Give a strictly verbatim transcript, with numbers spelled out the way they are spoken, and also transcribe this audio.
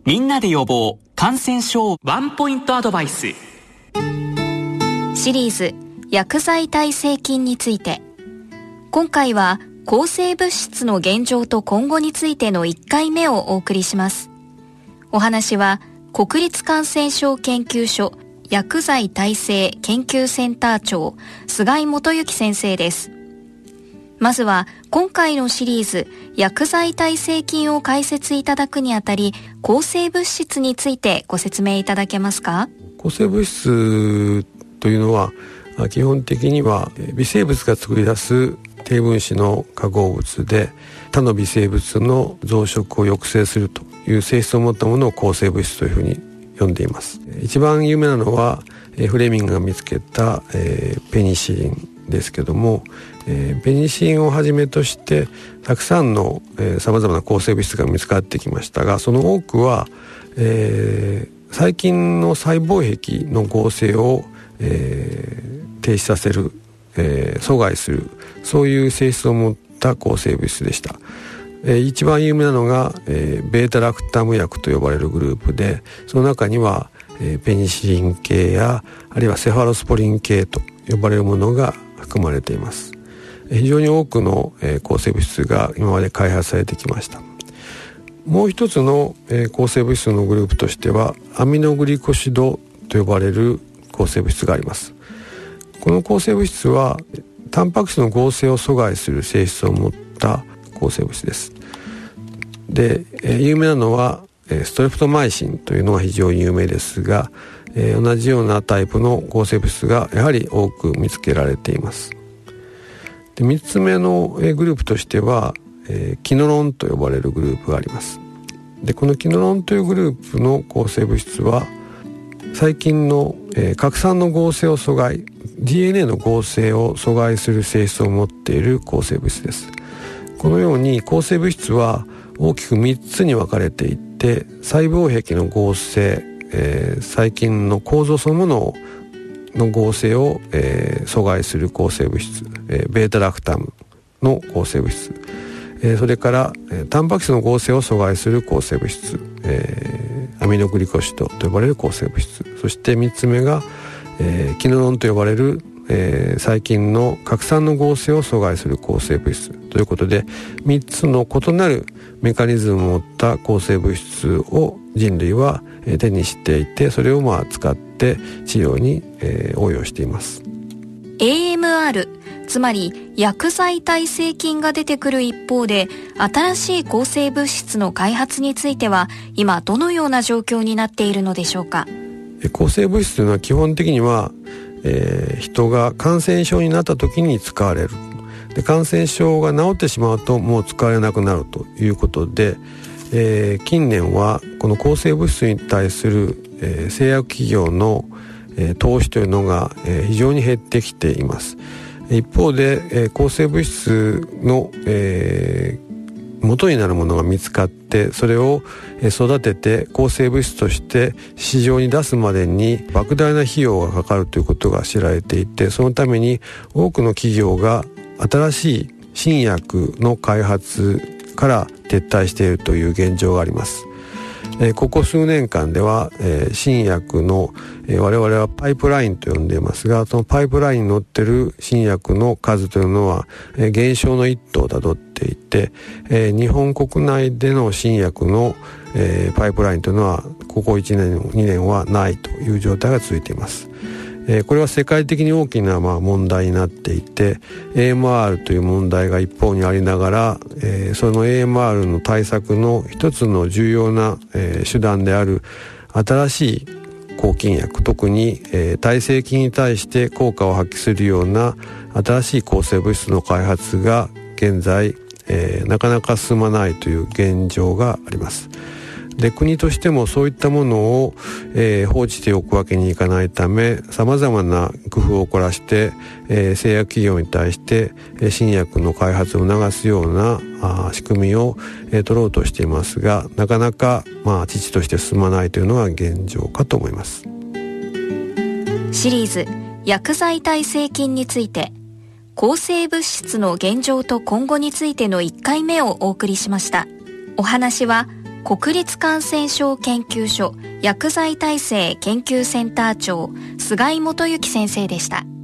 みんなで予防感染症ワンポイントアドバイス。 シリーズ薬剤耐性菌について、今回は抗生物質の現状と今後についてのいっかいめをお送りします。お話は国立感染症研究所薬剤耐性研究センター長菅井元幸先生です。まずは今回のシリーズ薬剤耐性菌を解説いただくにあたり、抗生物質についてご説明いただけますか？ 抗生物質というのは基本的には微生物が作り出す低分子の化合物で、他の微生物の増殖を抑制するという性質を持ったものを抗生物質というふうに呼んでいます。一番有名なのはフレミングが見つけたペニシリンですけども、ペニシリンをはじめとしてたくさんのさまざまな抗生物質が見つかってきましたが、その多くは、えー、細菌の細胞壁の合成を、えー、停止させる、えー、阻害する、そういう性質を持った抗生物質でした。えー、一番有名なのが、えー、ベータラクタム薬と呼ばれるグループで、その中には、えー、ペニシリン系やあるいはセファロスポリン系と呼ばれるものが含まれています。非常に多くの、えー、抗生物質が今まで開発されてきました。もう一つの、えー、抗生物質のグループとしてはアミノグリコシドと呼ばれる抗生物質があります。この抗生物質はタンパク質の合成を阻害する性質を持った抗生物質です。で、えー、有名なのは、えー、ストレプトマイシンというのが非常に有名ですが、えー、同じようなタイプの抗生物質がやはり多く見つけられています。で、みっつめの、えー、グループとしては、えー、キノロンと呼ばれるグループがあります。で、このキノロンというグループの抗生物質は細菌の、えー、核酸の合成を阻害、 ディーエヌエー の合成を阻害する性質を持っている抗生物質です。このように抗生物質は大きくみっつに分かれていて、細胞壁の合成、えー、細菌の構造そのものをの合成を、えー、阻害する抗生物質、えー、ベータラクタムの抗生物質、えー、それから、えー、タンパク質の合成を阻害する抗生物質、えー、アミノグリコシドと呼ばれる抗生物質、そしてみっつめが、えー、キノロンと呼ばれる、えー、細菌の核酸の合成を阻害する抗生物質ということで、みっつの異なるメカニズムを持った抗生物質を人類は手にしていて、それをまあ使って治療に、えー、応用しています。 エーエムアール、 つまり薬剤耐性菌が出てくる一方で、新しい抗生物質の開発については今どのような状況になっているのでしょうか？ 抗生物質というのは基本的には、えー、人が感染症になった時に使われる。で、感染症が治ってしまうともう使われなくなるということで、えー、近年はこの抗生物質に対する、えー、製薬企業の、えー、投資というのが、えー、非常に減ってきています。一方で、えー、抗生物質の、えー、元になるものが見つかって、それを育てて抗生物質として市場に出すまでに莫大な費用がかかるということが知られていて、そのために多くの企業が新しい新薬の開発から撤退しているという現状があります。えー、ここ数年間では、えー、新薬の、えー、我々はパイプラインと呼んでいますが、そのパイプラインに載っている新薬の数というのは、えー、減少の一途をたどっていて、えー、日本国内での新薬の、えー、パイプラインというのはここいちねんにねんはないという状態が続いています。えー、これは世界的に大きな、まあ、問題になっていて、 エーエムアール という問題が一方にありながら、えー、その エーエムアール の対策の一つの重要な、えー、手段である新しい抗菌薬、特に、えー、耐性菌に対して効果を発揮するような新しい抗生物質の開発が現在、えー、なかなか進まないという現状があります。で、国としてもそういったものを、えー、放置しておくわけにいかないため、様々な工夫を凝らして、えー、製薬企業に対して、えー、新薬の開発を促すようなあ仕組みを、えー、取ろうとしていますが、なかなか、まあ、遅々として進まないというのが現状かと思います。 シリーズ薬剤耐性菌について、抗生物質の現状と今後についてのいっかいめをお送りしました。お話は国立感染症研究所薬剤耐性研究センター長菅井元幸先生でした。